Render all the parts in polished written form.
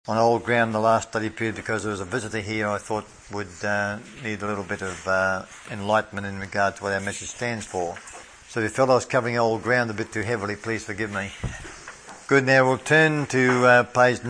on old ground the last study period because there was a visitor here I thought would need a little bit of enlightenment in regard to what our message stands for. So if you felt I was covering old ground a bit too heavily, please forgive me. Good, now we'll turn to page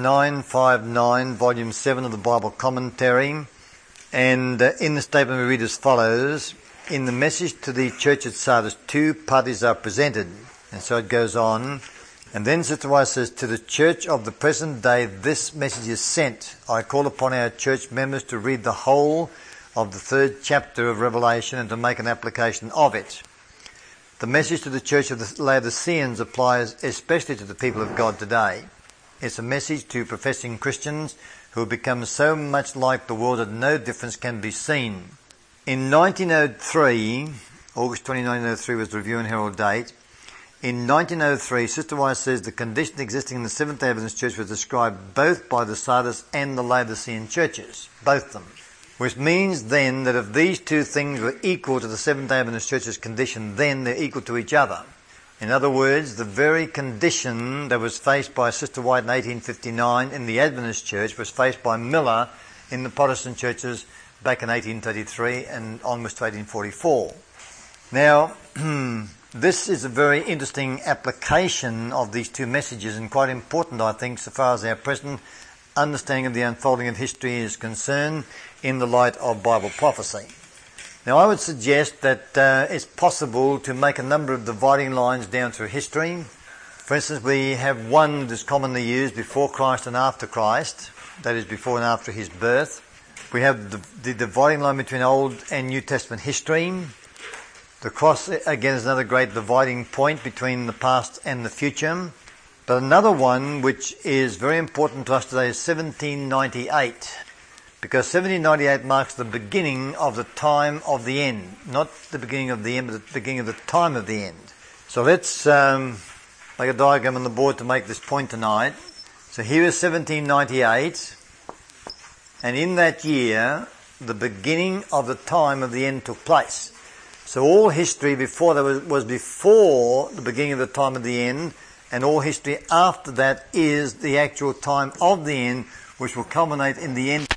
959, volume 7 of the Bible Commentary. And in the statement we read as follows: in the message to the church at Sardis, two parties are presented. And so it goes on. And then Sister White says, to the church of the present day, this message is sent. I call upon our church members to read the whole of the 3rd chapter of Revelation and to make an application of it. The message to the church of the Laodiceans applies especially to the people of God today. It's a message to professing Christians who have become so much like the world that no difference can be seen. In 1903, August 29, 1903 was the Review and Herald date. In 1903, Sister White says the condition existing in the Seventh-day Adventist Church was described both by the Sardis and the Laodicean churches, both of them. Which means then that if these two things were equal to the Seventh-day Adventist Church's condition, then they're equal to each other. In other words, the very condition that was faced by Sister White in 1859 in the Adventist Church was faced by Miller in the Protestant churches back in 1833 and onwards to 1844. Now, this is a very interesting application of these two messages and quite important, I think, so far as our present understanding of the unfolding of history is concerned in the light of Bible prophecy. Now, I would suggest that it's possible to make a number of dividing lines down through history. For instance, we have one that is commonly used before Christ and after Christ, that is before and after his birth. We have the dividing line between Old and New Testament history. The cross, again, is another great dividing point between the past and the future. But another one which is very important to us today is 1798. Because 1798 marks the beginning of the time of the end. Not the beginning of the end, but the beginning of the time of the end. So let's make a diagram on the board to make this point tonight. So here is 1798. And in that year, the beginning of the time of the end took place. So all history before that was before the beginning of the time of the end, and all history after that is the actual time of the end, which will culminate in the end.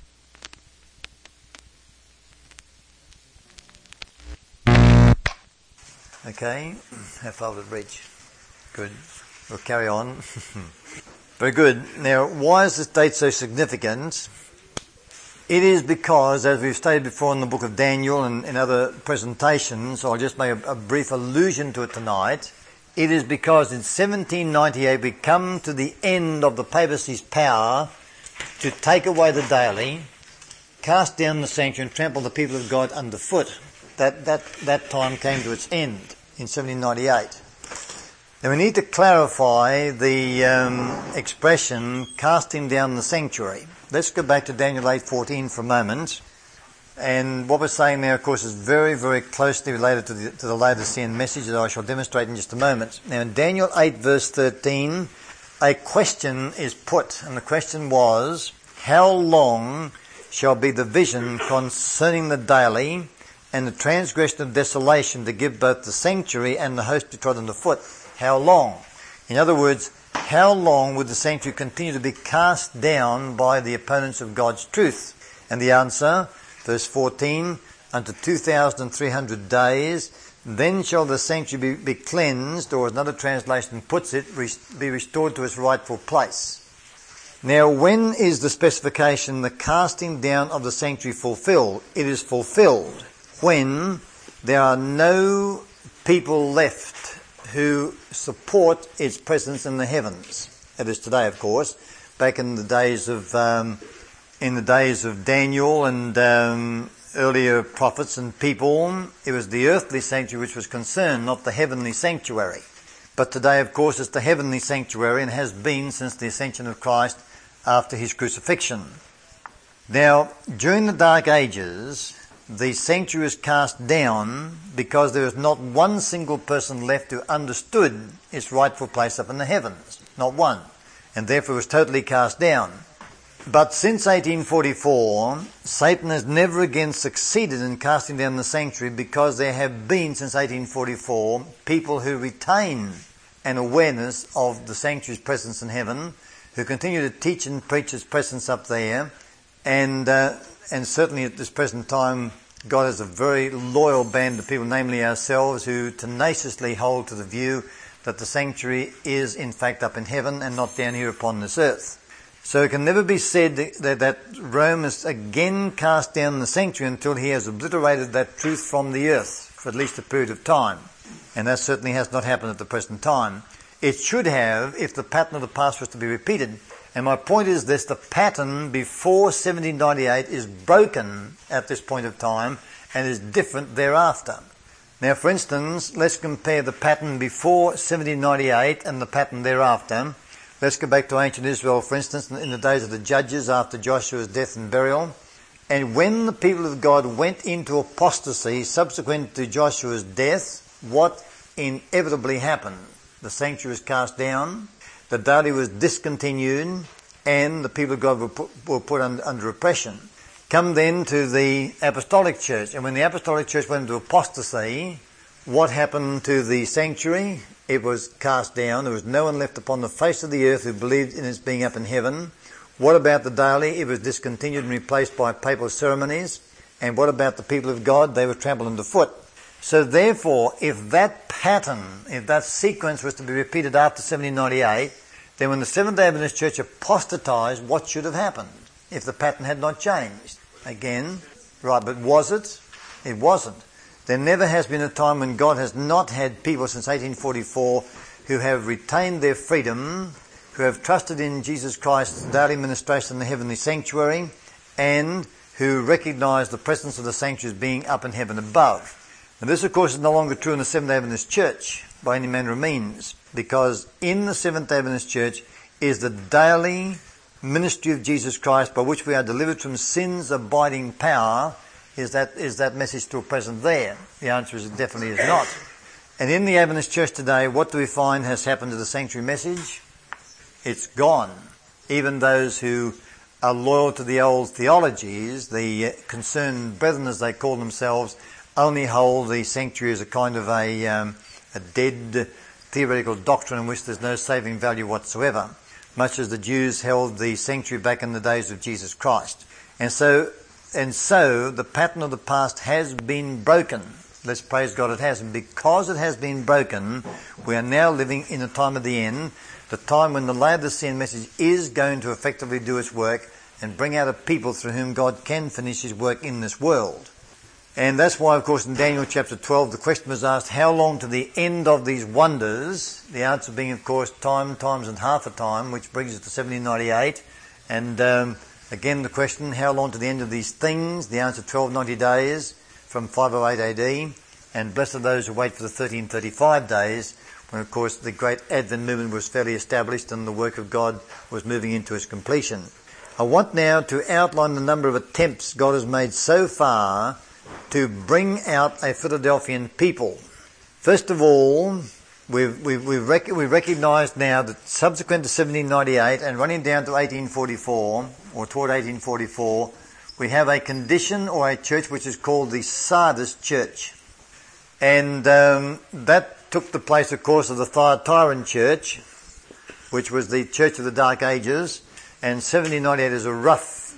Okay, how far did it reach? Good. We'll carry on. Very good. Now, why is this date so significant? It is because, as we've stated before in the book of Daniel and in other presentations, I'll just make a brief allusion to it tonight. It is because in 1798 we come to the end of the papacy's power to take away the daily, cast down the sanctuary and trample the people of God underfoot. That time came to its end in 1798. Now we need to clarify the expression casting down the sanctuary. Let's go back to Daniel 8:14 for a moment. And what we're saying there, of course, is very, very closely related to the Laodicean message that I shall demonstrate in just a moment. Now in Daniel 8 verse 13, a question is put. And the question was, how long shall be the vision concerning the daily and the transgression of desolation to give both the sanctuary and the host be trodden underfoot? How long? In other words, how long would the sanctuary continue to be cast down by the opponents of God's truth? And the answer, verse 14, unto 2,300 days, then shall the sanctuary be cleansed, or as another translation puts it, be restored to its rightful place. Now, when is the specification, the casting down of the sanctuary, fulfilled? It is fulfilled when there are no people left who support its presence in the heavens. It is today, of course. Back in the days of Daniel and earlier prophets and people, it was the earthly sanctuary which was concerned, not the heavenly sanctuary. But today, of course, it's the heavenly sanctuary and has been since the ascension of Christ after his crucifixion. Now, during the Dark Ages, the sanctuary was cast down because there was not one single person left who understood its rightful place up in the heavens. Not one. And therefore it was totally cast down. But since 1844, Satan has never again succeeded in casting down the sanctuary because there have been, since 1844, people who retain an awareness of the sanctuary's presence in heaven, who continue to teach and preach His presence up there, and certainly at this present time, God has a very loyal band of people, namely ourselves, who tenaciously hold to the view that the sanctuary is in fact up in heaven and not down here upon this earth. So it can never be said that Rome has again cast down the sanctuary until he has obliterated that truth from the earth for at least a period of time. And that certainly has not happened at the present time. It should have if the pattern of the past was to be repeated. And my point is this: the pattern before 1798 is broken at this point of time and is different thereafter. Now, for instance, let's compare the pattern before 1798 and the pattern thereafter. Let's go back to ancient Israel, for instance, in the days of the judges after Joshua's death and burial. And when the people of God went into apostasy subsequent to Joshua's death, what inevitably happened? The sanctuary was cast down, the daily was discontinued, and the people of God were put under oppression. Come then to the apostolic church, and when the apostolic church went into apostasy, what happened to the sanctuary? It was cast down. There was no one left upon the face of the earth who believed in its being up in heaven. What about the daily? It was discontinued and replaced by papal ceremonies. And what about the people of God? They were trampled underfoot. So therefore, if that pattern, if that sequence was to be repeated after 1798, then when the Seventh-day Adventist Church apostatized, what should have happened if the pattern had not changed? Again, right, but was it? It wasn't. There never has been a time when God has not had people since 1844 who have retained their freedom, who have trusted in Jesus Christ's daily ministration in the heavenly sanctuary, and who recognise the presence of the sanctuary as being up in heaven above. And this, of course, is no longer true in the Seventh-day Adventist Church by any manner of means, because in the Seventh-day Adventist Church is the daily ministry of Jesus Christ by which we are delivered from sin's abiding power. Is that message still present there? The answer is it definitely is not. And in the Adventist Church today, what do we find has happened to the sanctuary message? It's gone. Even those who are loyal to the old theologies, the concerned brethren as they call themselves, only hold the sanctuary as a kind of a dead theoretical doctrine in which there's no saving value whatsoever, much as the Jews held the sanctuary back in the days of Jesus Christ. And so the pattern of the past has been broken. Let's praise God it has. And because it has been broken, we are now living in the time of the end, the time when the Laodicean message is going to effectively do its work and bring out a people through whom God can finish His work in this world. And that's why, of course, in Daniel chapter 12, the question was asked, how long to the end of these wonders? The answer being, of course, times and half a time, which brings us to 1798. And again, the question, how long to the end of these things? The answer, 1290 days from 508 AD. And blessed are those who wait for the 1335 days, when, of course, the great Advent movement was fairly established and the work of God was moving into its completion. I want now to outline the number of attempts God has made so far to bring out a Philadelphian people. First of all, we recognise now that subsequent to 1798 and running down to 1844, or toward 1844, we have a condition or a church which is called the Sardis Church. And that took the place, of course, of the Thyatiran Church, which was the Church of the Dark Ages, and 1798 is a rough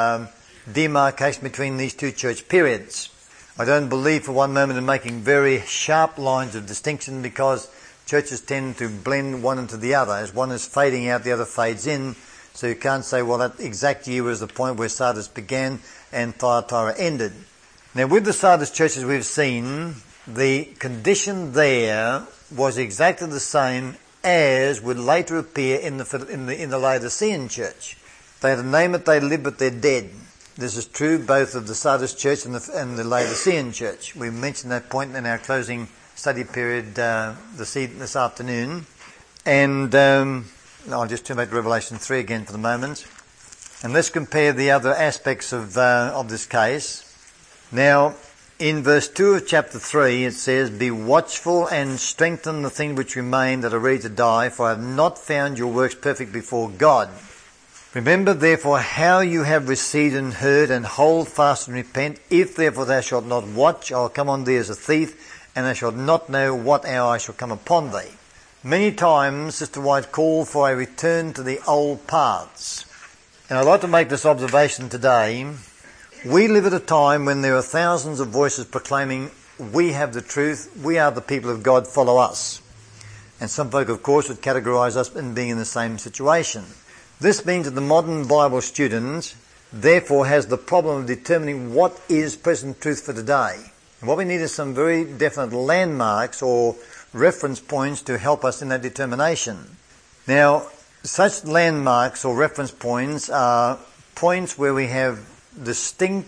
demarcation between these two church periods. I don't believe for one moment in making very sharp lines of distinction, because churches tend to blend one into the other. As one is fading out, the other fades in. So you can't say, well, that exact year was the point where Sardis began and Thyatira ended. Now, with the Sardis churches we've seen, the condition there was exactly the same as would later appear in the Laodicean church. They had a name that they live, but they're dead. This is true both of the Sardis church and the Laodicean church. We mentioned that point in our closing study period this afternoon. And I'll just turn back to Revelation 3 again for the moment. And let's compare the other aspects of this case. Now, in verse 2 of chapter 3, it says, "Be watchful and strengthen the things which remain that are ready to die, for I have not found your works perfect before God. Remember therefore how you have received and heard, and hold fast and repent. If therefore thou shalt not watch, I will come on thee as a thief, and thou shalt not know what hour I shall come upon thee." Many times Sister White called for a return to the old paths. And I'd like to make this observation today. We live at a time when there are thousands of voices proclaiming, we have the truth, we are the people of God, follow us. And some folk, of course, would categorise us in being in the same situation. This means that the modern Bible student, therefore, has the problem of determining what is present truth for today. And what we need is some very definite landmarks or reference points to help us in that determination. Now, such landmarks or reference points are points where we have distinct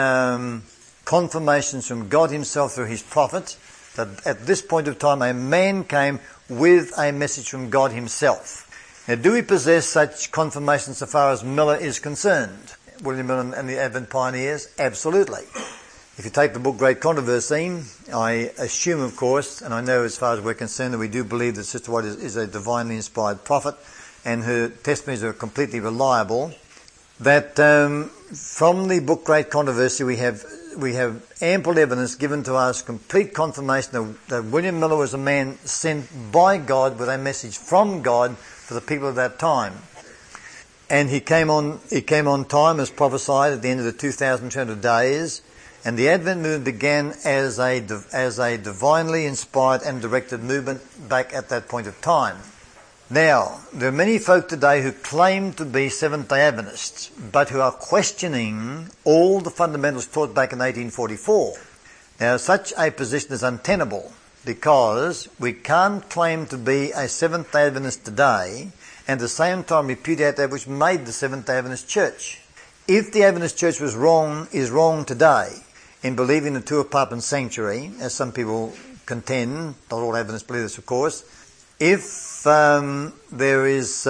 confirmations from God himself through his prophet that at this point of time a man came with a message from God himself. Now, do we possess such confirmation so far as Miller is concerned? William Miller and the Advent Pioneers? Absolutely. If you take the book Great Controversy, I assume, of course, and I know as far as we're concerned that we do believe that Sister White is a divinely inspired prophet and her testimonies are completely reliable, that from the book Great Controversy we have ample evidence given to us, complete confirmation that William Miller was a man sent by God with a message from God for the people of that time. And he came on time as prophesied at the end of the 2,200 days. And the Advent movement began as a divinely inspired and directed movement back at that point of time. Now, there are many folk today who claim to be Seventh-day Adventists, but who are questioning all the fundamentals taught back in 1844. Now, such a position is untenable because we can't claim to be a Seventh-day Adventist today and at the same time repudiate that which made the Seventh-day Adventist Church. If the Adventist Church is wrong today in believing the two-apartment sanctuary, as some people contend, not all Adventists believe this, of course, if there is,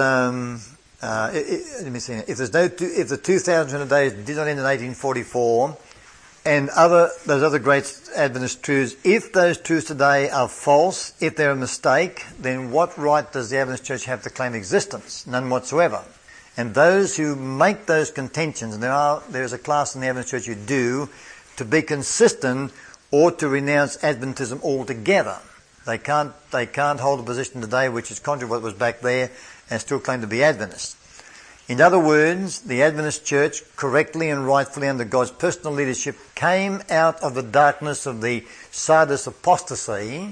if the 2,200 days did not end in 1844, and those other great Adventist truths, if those truths today are false, if they're a mistake, then what right does the Adventist Church have to claim existence? None whatsoever. And those who make those contentions, and there is a class in the Adventist Church who do, to be consistent or to renounce Adventism altogether. They can't hold a position today which is contrary to what was back there and still claim to be Adventist. In other words, the Adventist Church, correctly and rightfully under God's personal leadership, came out of the darkness of the Sardis apostasy,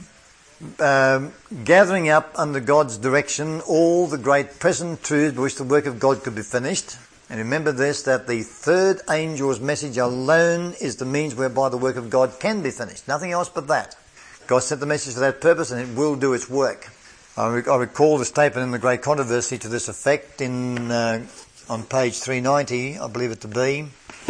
gathering up under God's direction all the great present truths by which the work of God could be finished. And remember this, that the third angel's message alone is the means whereby the work of God can be finished. Nothing else but that. God sent the message for that purpose and it will do its work. I recall the statement in the Great Controversy to this effect on page 390, I believe it to be.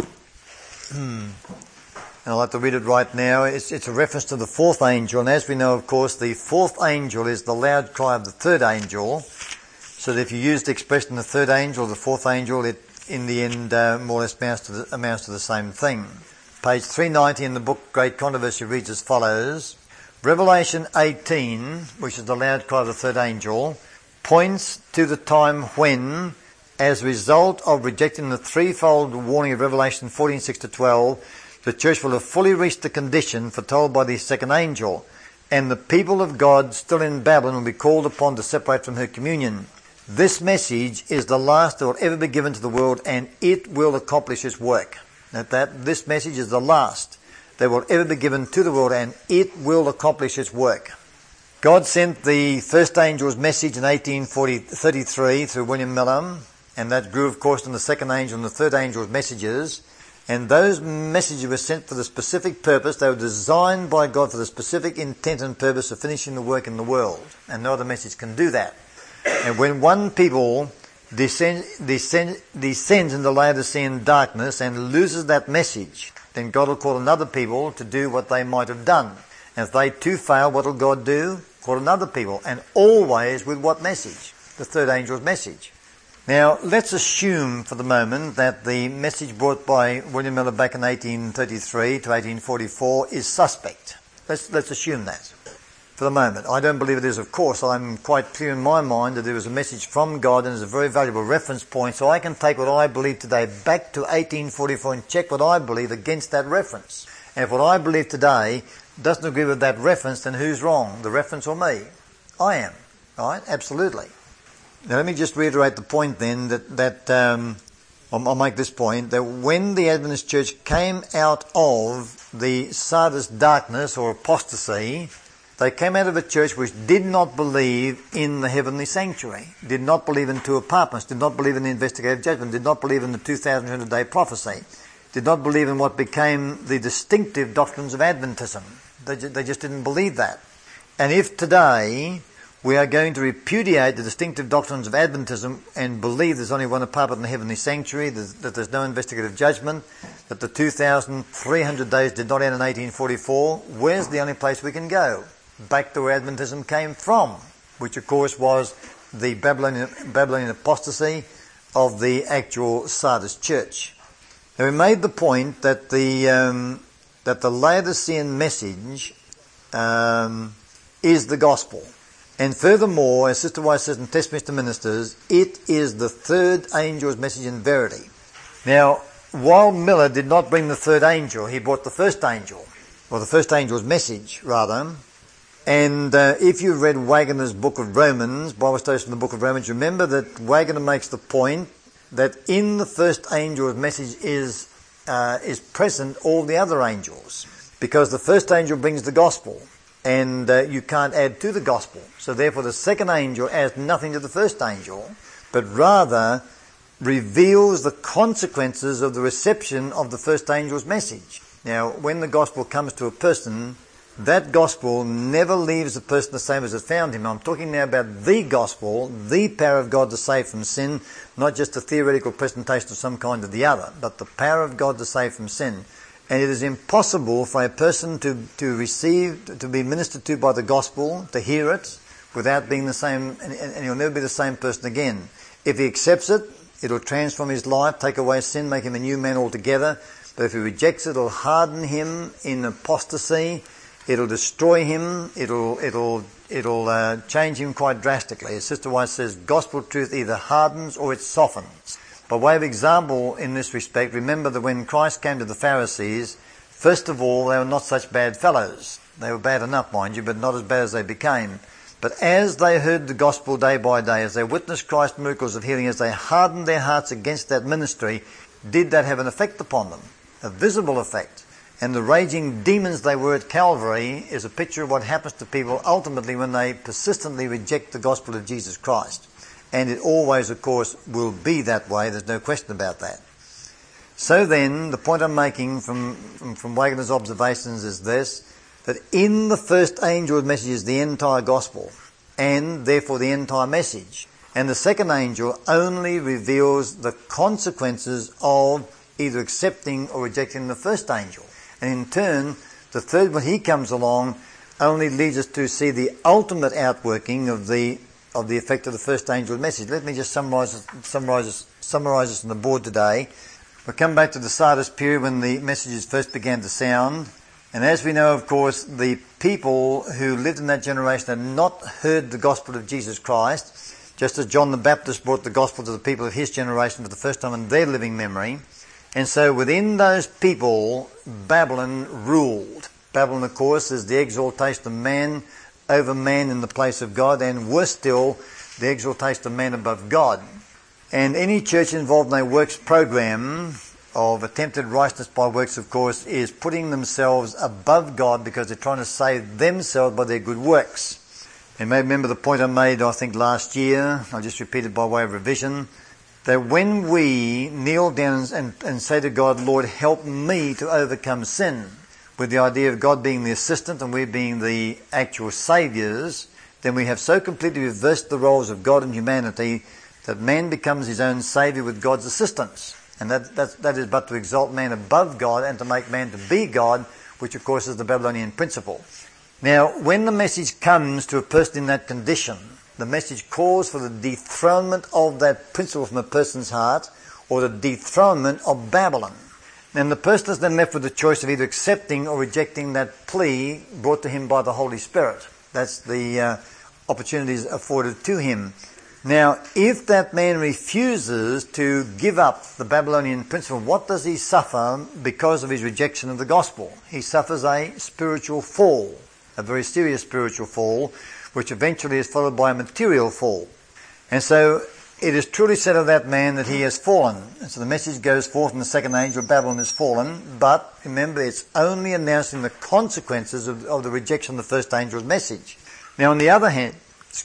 And I'll have to read it right now. It's a reference to the fourth angel, and as we know, of course, the fourth angel is the loud cry of the third angel. So that if you use the expression the third angel or the fourth angel, it in the end more or less amounts to the same thing. Page 390 in the book Great Controversy reads as follows. Revelation 18, which is the loud cry of the third angel, points to the time when, as a result of rejecting the threefold warning of Revelation 14:6-12, the church will have fully reached the condition foretold by the second angel, and the people of God still in Babylon will be called upon to separate from her communion. This message is the last that will ever be given to the world, and it will accomplish its work. Note that this message is the last that will ever be given to the world, and it will accomplish its work. God sent the first angel's message in 1833 through William Miller, and that grew, of course, in the second angel and the third angel's messages. And those messages were sent for the specific purpose. They were designed by God for the specific intent and purpose of finishing the work in the world. And no other message can do that. And when one people descends into Laodicean darkness and loses that message, then God will call another people to do what they might have done. And if they too fail, what will God do? Call another people. And always with what message? The third angel's message. Now, let's assume for the moment that the message brought by William Miller back in 1833 to 1844 is suspect. Let's assume that for the moment. I don't believe it is, of course. I'm quite clear in my mind that there was a message from God and is a very valuable reference point, so I can take what I believe today back to 1844 and check what I believe against that reference. And if what I believe today doesn't agree with that reference, then who's wrong, the reference or me? I am. Right? Absolutely. Now let me just reiterate the point then I'll make this point, that when the Adventist Church came out of the Sardis darkness or apostasy, they came out of a church which did not believe in the heavenly sanctuary, did not believe in two apartments, did not believe in the investigative judgment, did not believe in the 2,200-day prophecy, did not believe in what became the distinctive doctrines of Adventism. They just didn't believe that. And if today we are going to repudiate the distinctive doctrines of Adventism and believe there's only one apartment in the heavenly sanctuary, that there's no investigative judgment, that the 2,300 days did not end in 1844, where's the only place we can go? Back to where Adventism came from, which of course was the Babylonian apostasy of the actual Sardis church. Now we made the point that the Laodicean message is the gospel. And furthermore, as Sister White says in Testminster Ministers, it is the third angel's message in verity. Now, while Miller did not bring the third angel, he brought the first angel, or the first angel's message, rather. And if you've read Waggoner's Book of Romans, Bible studies from the Book of Romans, remember that Waggoner makes the point that in the first angel's message is present all the other angels, because the first angel brings the gospel, and you can't add to the gospel. So therefore the second angel adds nothing to the first angel, but rather reveals the consequences of the reception of the first angel's message. Now, when the gospel comes to a person, that gospel never leaves the person the same as it found him. I'm talking now about the gospel, the power of God to save from sin, not just a theoretical presentation of some kind or the other, but the power of God to save from sin. And it is impossible for a person to be ministered to by the gospel, to hear it, without being the same, and he'll never be the same person again. If he accepts it, it'll transform his life, take away sin, make him a new man altogether. But if he rejects it, it'll harden him in apostasy. It'll destroy him. It'll change him quite drastically. As Sister White says, gospel truth either hardens or it softens. By way of example in this respect, remember that when Christ came to the Pharisees, first of all, they were not such bad fellows. They were bad enough, mind you, but not as bad as they became. But as they heard the gospel day by day, as they witnessed Christ's miracles of healing, as they hardened their hearts against that ministry, did that have an effect upon them? A visible effect. And the raging demons they were at Calvary is a picture of what happens to people ultimately when they persistently reject the gospel of Jesus Christ. And it always, of course, will be that way. There's no question about that. So then, the point I'm making from Waggoner's observations is this, that in the first angel's message is the entire gospel, and therefore the entire message. And the second angel only reveals the consequences of either accepting or rejecting the first angel. And in turn, the third, when he comes along, only leads us to see the ultimate outworking of the effect of the first angel's message. Let me just summarize this on the board today. We'll come back to the Sardis period when the messages first began to sound. And as we know, of course, the people who lived in that generation had not heard the gospel of Jesus Christ, just as John the Baptist brought the gospel to the people of his generation for the first time in their living memory. And so within those people, Babylon ruled. Babylon, of course, is the exaltation of man over man in the place of God, and worse still, the exaltation of man above God. And any church involved in a works program of attempted righteousness by works, of course, is putting themselves above God because they're trying to save themselves by their good works. You may remember the point I made, I think, last year. I'll just repeat it by way of revision. That when we kneel down and say to God, Lord, help me to overcome sin, with the idea of God being the assistant and we being the actual saviours, then we have so completely reversed the roles of God and humanity that man becomes his own saviour with God's assistance. And that is but to exalt man above God and to make man to be God, which of course is the Babylonian principle. Now, when the message comes to a person in that condition, the message calls for the dethronement of that principle from a person's heart, or the dethronement of Babylon. And the person is then left with the choice of either accepting or rejecting that plea brought to him by the Holy Spirit. That's the opportunities afforded to him. Now, if that man refuses to give up the Babylonian principle, what does he suffer because of his rejection of the gospel? He suffers a spiritual fall, a very serious spiritual fall, which eventually is followed by a material fall. And so it is truly said of that man that he has fallen. And so the message goes forth, and the second angel of Babylon is fallen. But remember, it's only announcing the consequences of the rejection of the first angel's message. Now, on the other hand,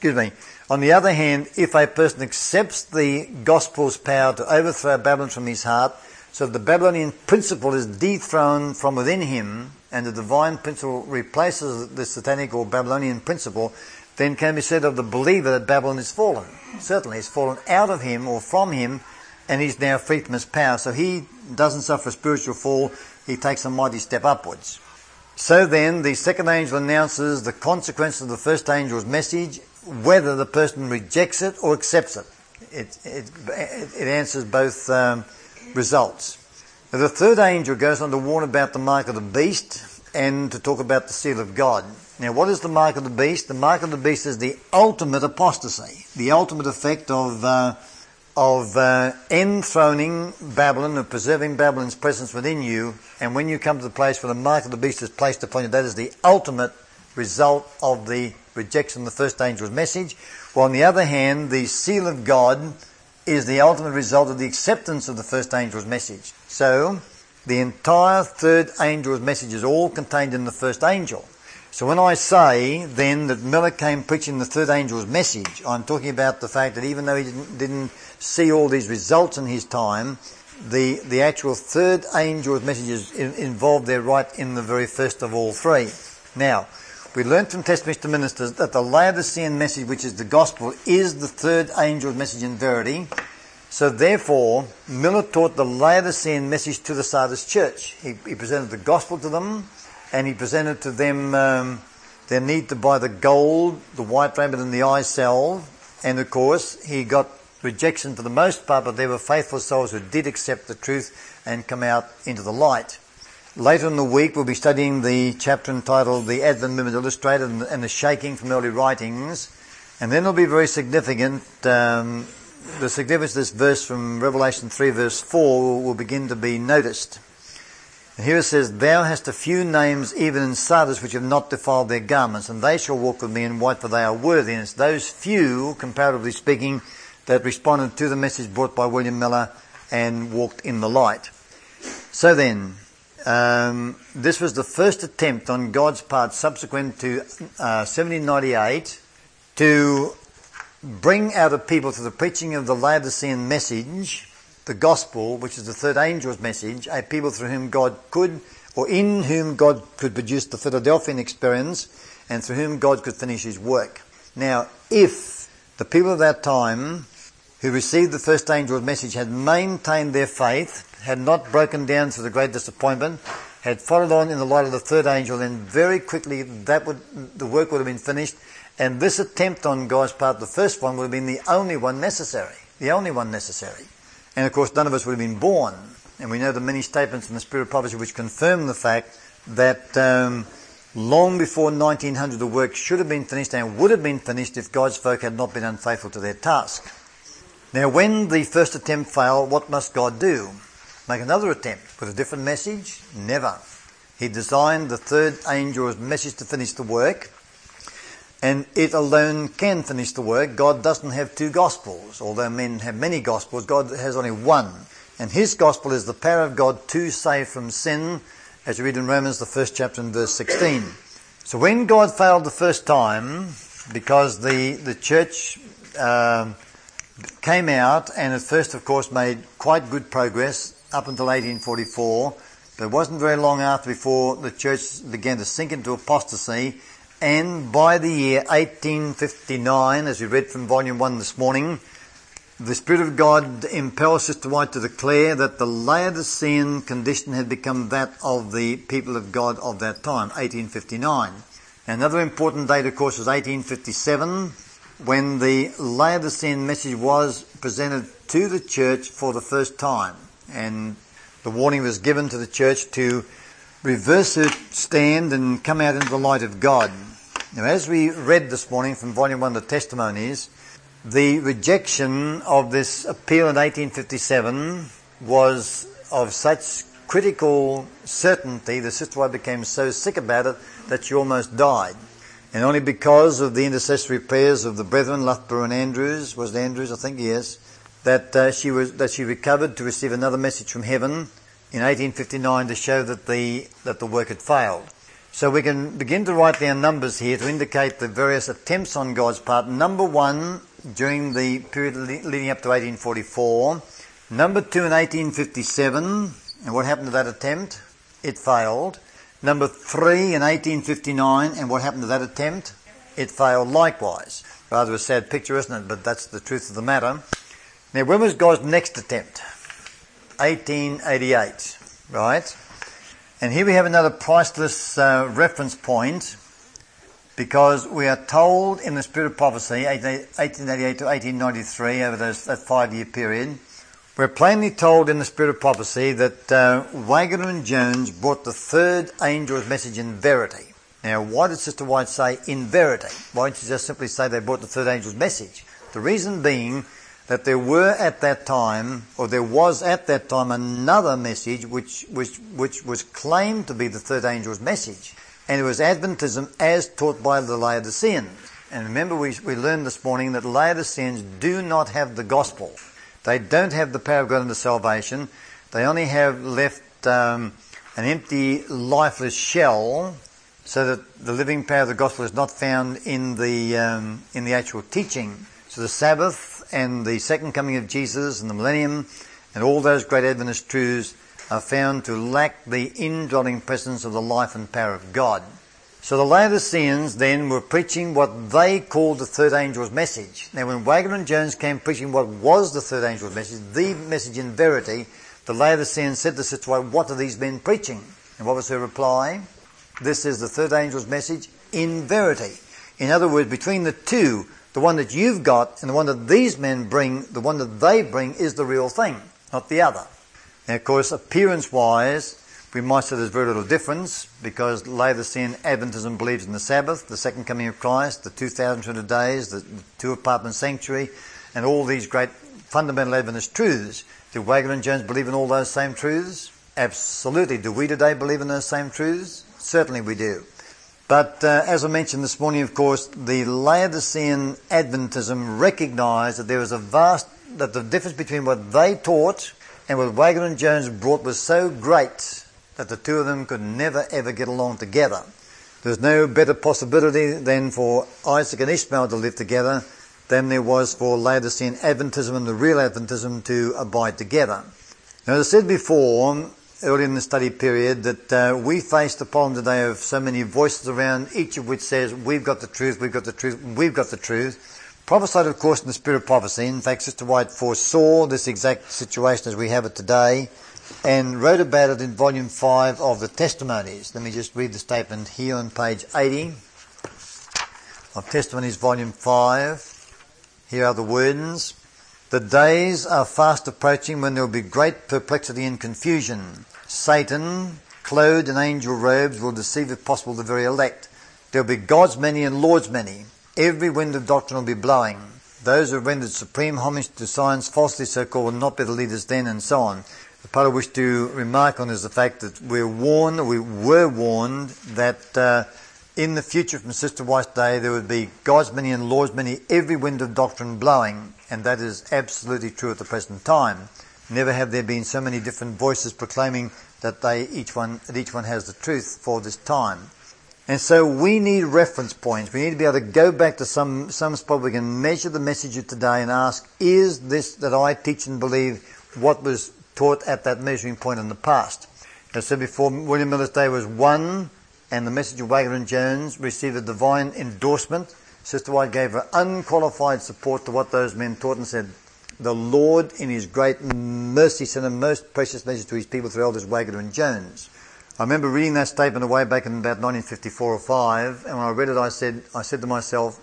if a person accepts the gospel's power to overthrow Babylon from his heart, so the Babylonian principle is dethroned from within him, and the divine principle replaces the satanic or Babylonian principle, then can be said of the believer that Babylon is fallen. Certainly, it's fallen out of him or from him, and he's now free from his power. So he doesn't suffer a spiritual fall, he takes a mighty step upwards. So then, the second angel announces the consequence of the first angel's message, whether the person rejects it or accepts it. It answers both results. Now, the third angel goes on to warn about the mark of the beast and to talk about the seal of God. Now, what is the mark of the beast? The mark of the beast is the ultimate apostasy, the ultimate effect of enthroning Babylon, of preserving Babylon's presence within you. And when you come to the place where the mark of the beast is placed upon you, that is the ultimate result of the rejection of the first angel's message. While on the other hand, the seal of God is the ultimate result of the acceptance of the first angel's message. So, the entire third angel's message is all contained in the first angel. So when I say then that Miller came preaching the third angel's message, I'm talking about the fact that even though he didn't see all these results in his time, the actual third angel's message is involved there right in the very first of all three. Now, we learned from Testimonies to Ministers that the Laodicean message, which is the gospel, is the third angel's message in verity. So therefore, Miller taught the Laodicean message to the Sardis church. He presented the gospel to them, and he presented to them their need to buy the gold, the white raiment, and the eye salve. And of course, he got rejection for the most part, but there were faithful souls who did accept the truth and come out into the light. Later in the week, we'll be studying the chapter entitled The Advent Movement Illustrated and the Shaking from Early Writings. And then it'll be very significant. The significance of this verse from Revelation 3 verse 4 will begin to be noticed. And here it says, "Thou hast a few names even in Sardis which have not defiled their garments, and they shall walk with me in white, for they are worthy." And it's those few, comparatively speaking, that responded to the message brought by William Miller and walked in the light. So then, this was the first attempt on God's part subsequent to 1798 to bring out of people through the preaching of the Laodicean message, the gospel, which is the third angel's message, a people through whom God could, or in whom God could produce the Philadelphian experience, and through whom God could finish his work. Now, if the people of that time who received the first angel's message had maintained their faith, had not broken down through the great disappointment, had followed on in the light of the third angel, then very quickly the work would have been finished, and this attempt on God's part, the first one, would have been the only one necessary. The only one necessary. And of course, none of us would have been born. And we know the many statements in the Spirit of Prophecy which confirm the fact that long before 1900 the work should have been finished and would have been finished if God's folk had not been unfaithful to their task. Now, when the first attempt failed, what must God do? Make another attempt with a different message? Never. He designed the third angel's message to finish the work, and it alone can finish the work. God doesn't have two gospels. Although men have many gospels, God has only one. And his gospel is the power of God to save from sin, as you read in Romans, the first chapter and verse 16. So when God failed the first time, because the church came out and at first, of course, made quite good progress up until 1844, but it wasn't very long after before the church began to sink into apostasy. And by the year 1859, as we read from volume 1 this morning, the Spirit of God impels Sister White to declare that the Laodicean condition had become that of the people of God of that time, 1859. Another important date, of course, was 1857, when the Laodicean message was presented to the church for the first time. And the warning was given to the church to reverse her stand and come out into the light of God. Now, as we read this morning from Volume 1 of the Testimonies, the rejection of this appeal in 1857 was of such critical certainty, the Sister White became so sick about it that she almost died. And only because of the intercessory prayers of the brethren, Loughborough and Andrews, was it Andrews, I think, yes, that she recovered to receive another message from heaven in 1859 to show that the work had failed. So we can begin to write down numbers here to indicate the various attempts on God's part. Number 1, during the period leading up to 1844. Number 2 in 1857. And what happened to that attempt? It failed. Number 3 in 1859. And what happened to that attempt? It failed likewise. Rather a sad picture, isn't it? But that's the truth of the matter. Now, when was God's next attempt? 1888. Right? And here we have another priceless reference point, because we are told in the Spirit of Prophecy, 1888 to 1893, over that 5-year period, we're plainly told in the Spirit of Prophecy that Waggoner and Jones brought the third angel's message in verity. Now, why did Sister White say in verity? Why didn't she just simply say they brought the third angel's message? The reason being that there was at that time another message which was claimed to be the third angel's message. And it was Adventism as taught by the Laodiceans. And remember, we learned this morning that Laodiceans do not have the gospel. They don't have the power of God unto salvation. They only have left an empty, lifeless shell, so that the living power of the gospel is not found in the actual teaching. So the Sabbath and the second coming of Jesus and the millennium and all those great Adventist truths are found to lack the indwelling presence of the life and power of God. So the Laodiceans then were preaching what they called the third angel's message. Now, when Waggoner and Jones came preaching what was the third angel's message, the message in verity, the Laodiceans said to Sister White, "What are these men preaching?" And what was her reply? "This is the third angel's message in verity." In other words, between the two, the one that you've got and the one that these men bring, the one that they bring is the real thing, not the other. Now, of course, appearance-wise, we might say there's very little difference, because Laodicean Adventism believes in the Sabbath, the second coming of Christ, the 2,200 days, the two-apartment sanctuary, and all these great fundamental Adventist truths. Do Waggoner and Jones believe in all those same truths? Absolutely. Do we today believe in those same truths? Certainly we do. But as I mentioned this morning, of course, the Laodicean Adventism recognised that there was that the difference between what they taught and what Waggoner and Jones brought was so great that the two of them could never ever get along together. There's no better possibility than for Isaac and Ishmael to live together than there was for Laodicean Adventism and the real Adventism to abide together. Now, as I said before, early in the study period, that we face the problem today of so many voices around, each of which says, we've got the truth, we've got the truth, we've got the truth. Prophesied, of course, in the Spirit of Prophecy. In fact, Sister White foresaw this exact situation as we have it today, and wrote about it in volume 5 of the Testimonies. Let me just read the statement here on page 80 of Testimonies, volume 5. Here are the words. "The days are fast approaching when there will be great perplexity and confusion. Satan, clothed in angel robes, will deceive, if possible, the very elect. There will be gods many and lords many. Every wind of doctrine will be blowing. Those who have rendered supreme homage to science, falsely so-called, will not be the leaders then," and so on. The part I wish to remark on is the fact that we were warned that in the future from Sister White's day there would be gods many and lords many, every wind of doctrine blowing, and that is absolutely true at the present time. Never have there been so many different voices proclaiming that each one has the truth for this time. And so we need reference points. We need to be able to go back to some spot where we can measure the message of today and ask, is this that I teach and believe what was taught at that measuring point in the past? As I said before, William Miller's day was one, and the message of Waggoner and Jones received a divine endorsement. Sister White gave her unqualified support to what those men taught and said, "The Lord in His great mercy sent a most precious message to His people through Elders Waggoner and Jones." I remember reading that statement away back in about 1954 or 5, and when I read it, I said to myself,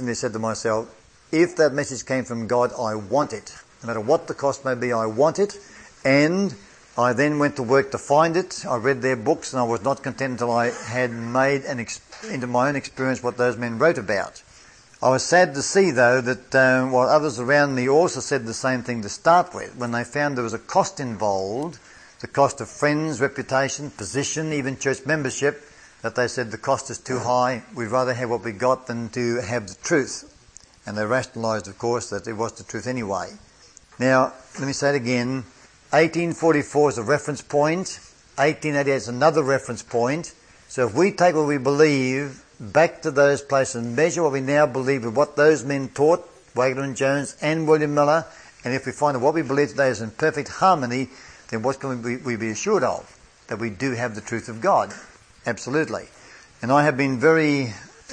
if that message came from God, I want it. No matter what the cost may be, I want it. And I then went to work to find it. I read their books, and I was not content until I had made into my own experience what those men wrote about. I was sad to see, though, that while others around me also said the same thing to start with, when they found there was a cost involved, the cost of friends, reputation, position, even church membership, that they said the cost is too high, we'd rather have what we got than to have the truth. And they rationalised, of course, that it was the truth anyway. Now, let me say it again. 1844 is a reference point. 1888 is another reference point. So if we take what we believe back to those places and measure what we now believe with what those men taught, Wagner and Jones and William Miller, and if we find that what we believe today is in perfect harmony, then what can we be assured of? That we do have the truth of God. Absolutely. And I have been very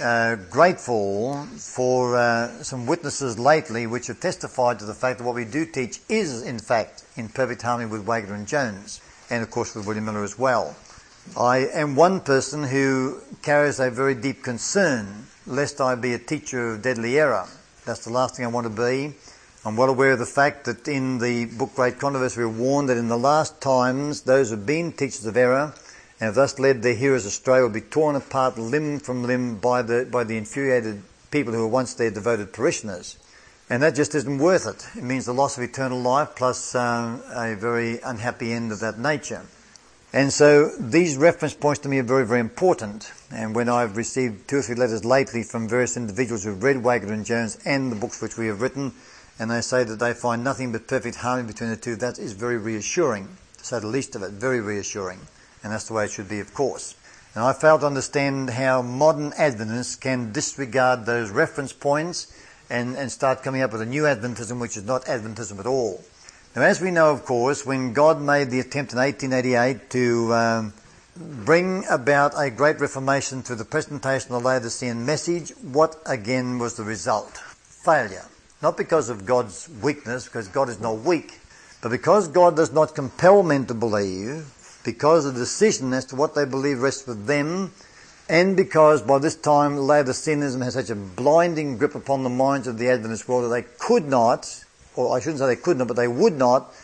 grateful for some witnesses lately which have testified to the fact that what we do teach is, in fact, in perfect harmony with Wagner and Jones, and of course with William Miller as well. I am one person who carries a very deep concern lest I be a teacher of deadly error. That's the last thing I want to be. I'm well aware of the fact that in the book Great Controversy we're warned that in the last times those who have been teachers of error and have thus led their hearers astray will be torn apart limb from limb by the infuriated people who were once their devoted parishioners. And that just isn't worth it. It means the loss of eternal life plus a very unhappy end of that nature. And so these reference points to me are very, very important. And when I've received 2 or 3 letters lately from various individuals who've read Wagner and Jones and the books which we have written, and they say that they find nothing but perfect harmony between the two, that is very reassuring, to say the least of it, very reassuring. And that's the way it should be, of course. And I fail to understand how modern Adventists can disregard those reference points and start coming up with a new Adventism which is not Adventism at all. Now, as we know, of course, when God made the attempt in 1888 to bring about a great reformation through the presentation of the Laodicean message, what again was the result? Failure. Not because of God's weakness, because God is not weak, but because God does not compel men to believe, because the decision as to what they believe rests with them, and because by this time Laodiceanism has such a blinding grip upon the minds of the Adventist world that they could not, or I shouldn't say they could not, but they would not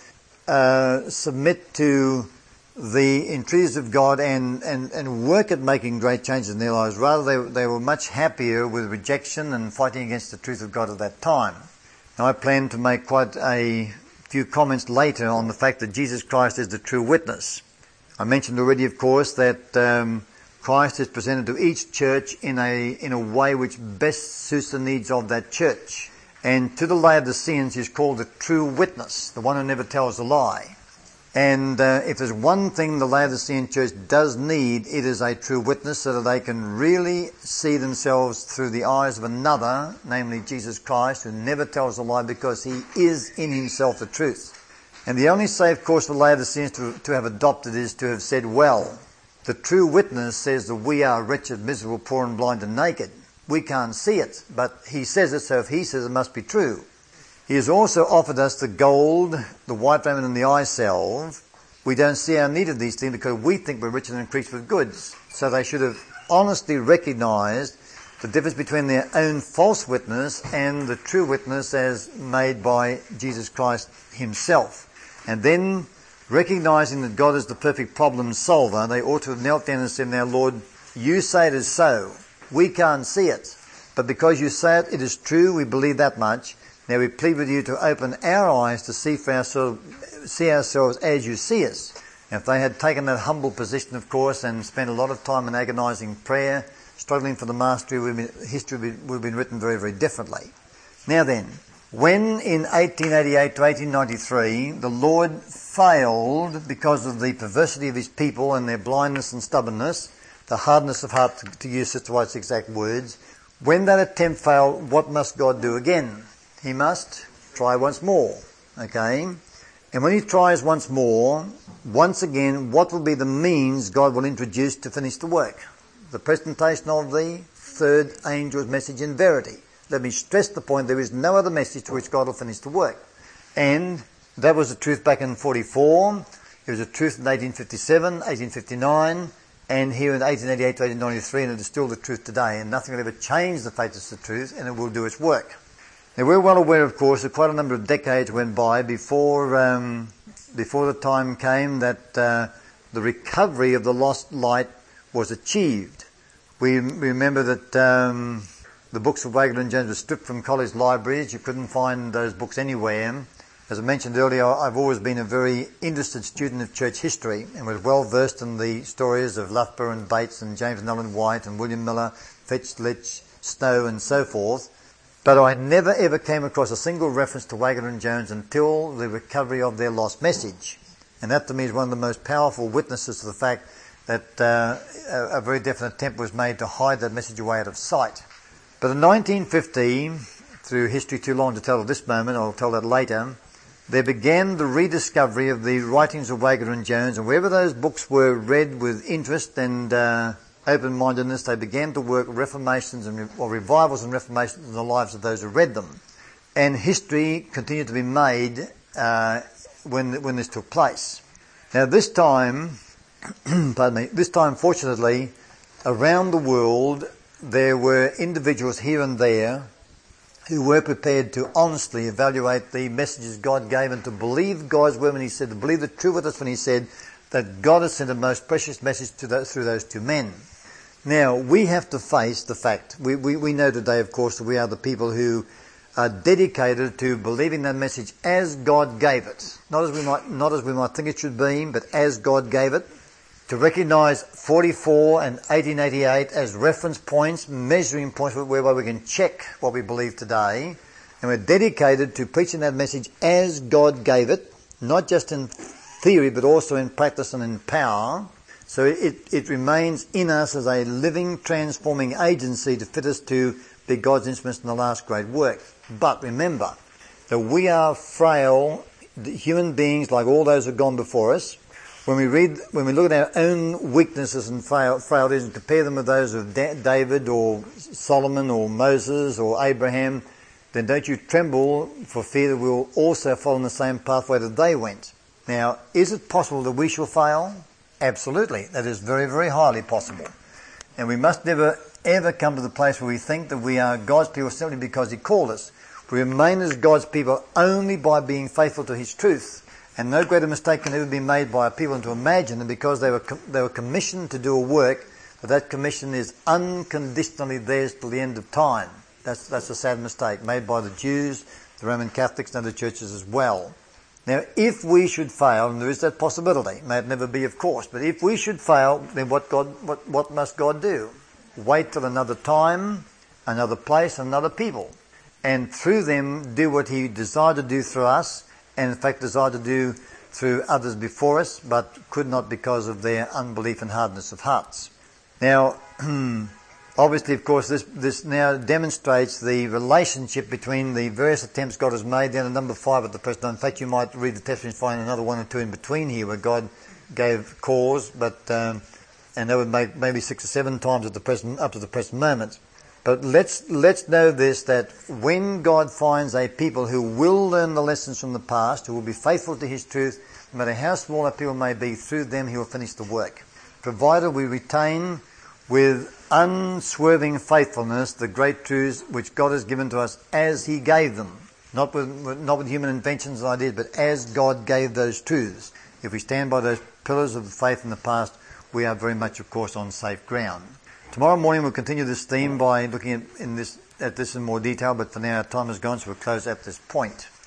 submit to the entreaties of God and work at making great changes in their lives. Rather, they were much happier with rejection and fighting against the truth of God at that time. Now, I plan to make quite a few comments later on the fact that Jesus Christ is the true witness. I mentioned already, of course, that Christ is presented to each church in a way which best suits the needs of that church. And to the Laodiceans, he's called the true witness, the one who never tells a lie. And if there's one thing the Laodicean church does need, it is a true witness so that they can really see themselves through the eyes of another, namely Jesus Christ, who never tells a lie because he is in himself the truth. And the only safe course for Laodiceans to have adopted is to have said, well, the true witness says that we are wretched, miserable, poor and blind and naked. We can't see it, but he says it, so if he says it must be true. He has also offered us the gold, the white raiment and the eye salve. We don't see our need of these things because we think we're rich and increased with goods. So they should have honestly recognised the difference between their own false witness and the true witness as made by Jesus Christ himself. And then, recognising that God is the perfect problem solver, they ought to have knelt down and said, now Lord, you say it is so. We can't see it. But because you say it, it is true, we believe that much. Now we plead with you to open our eyes to see ourselves as you see us. And if they had taken that humble position, of course, and spent a lot of time in agonising prayer, struggling for the mastery, history would have been written very, very differently. Now then, when in 1888 to 1893 the Lord failed because of the perversity of his people and their blindness and stubbornness, the hardness of heart, to use Sister White's exact words, when that attempt failed, what must God do again? He must try once more, okay? And when he tries once more, once again, what will be the means God will introduce to finish the work? The presentation of the third angel's message in verity. Let me stress the point, there is no other message to which God will finish the work. And that was the truth back in 44, it was the truth in 1857, 1859, and here in 1888 to 1893, and it is still the truth today, and nothing will ever change the fact it's the truth, and it will do its work. Now, we're well aware, of course, that quite a number of decades went by before the time came that the recovery of the lost light was achieved. We remember that the books of Wagner and Jones were stripped from college libraries. You couldn't find those books anywhere. As I mentioned earlier, I've always been a very interested student of church history and was well versed in the stories of Loughborough and Bates and James and Ellen White and William Miller, Fitch, Litch, Stowe and so forth. But I never ever came across a single reference to Waggoner and Jones until the recovery of their lost message. And that to me is one of the most powerful witnesses to the fact that a very definite attempt was made to hide that message away out of sight. But in 1950, through history too long to tell at this moment, I'll tell that later, there began the rediscovery of the writings of Waggoner and Jones, and wherever those books were read with interest and open-mindedness, they began to work reformations or revivals and reformations in the lives of those who read them. And history continued to be made when this took place. Now this time, fortunately, around the world, there were individuals here and there who were prepared to honestly evaluate the messages God gave and to believe God's word when He said, to believe the truth with us when He said that God has sent a most precious message through those two men. Now, we have to face the fact, we know today, of course, that we are the people who are dedicated to believing that message as God gave it. Not as we might think it should be, but as God gave it. To recognise 44 and 1888 as reference points, measuring points whereby we can check what we believe today. And we're dedicated to preaching that message as God gave it, not just in theory, but also in practice and in power. So it remains in us as a living, transforming agency to fit us to be God's instruments in the last great work. But remember that we are frail human beings like all those who have gone before us. When we look at our own weaknesses and frailties and compare them with those of David or Solomon or Moses or Abraham, then don't you tremble for fear that we'll also follow in the same pathway that they went. Now, is it possible that we shall fail? Absolutely. That is very, very highly possible. And we must never, ever come to the place where we think that we are God's people simply because He called us. We remain as God's people only by being faithful to His truth. And no greater mistake can ever be made by a people than to imagine that because they were commissioned to do a work, that commission is unconditionally theirs till the end of time. That's a sad mistake made by the Jews, the Roman Catholics and other churches as well. Now, if we should fail, and there is that possibility, may it never be of course, but if we should fail, then what must God do? Wait till another time, another place, another people. And through them do what He desired to do through us, and in fact desired to do through others before us, but could not because of their unbelief and hardness of hearts. Now, obviously, of course, this now demonstrates the relationship between the various attempts God has made down to number 5 at the present time. In fact, you might read the testimony and find another 1 or 2 in between here where God gave cause, but and that would make maybe 6 or 7 times up to the present moment. But let's know this, that when God finds a people who will learn the lessons from the past, who will be faithful to His truth, no matter how small our people may be, through them He will finish the work. Provided we retain with unswerving faithfulness the great truths which God has given to us as He gave them. Not with human inventions and ideas, but as God gave those truths. If we stand by those pillars of the faith in the past, we are very much, of course, on safe ground. Tomorrow morning we'll continue this theme by looking at this in more detail, but for now our time is gone, so we'll close at this point.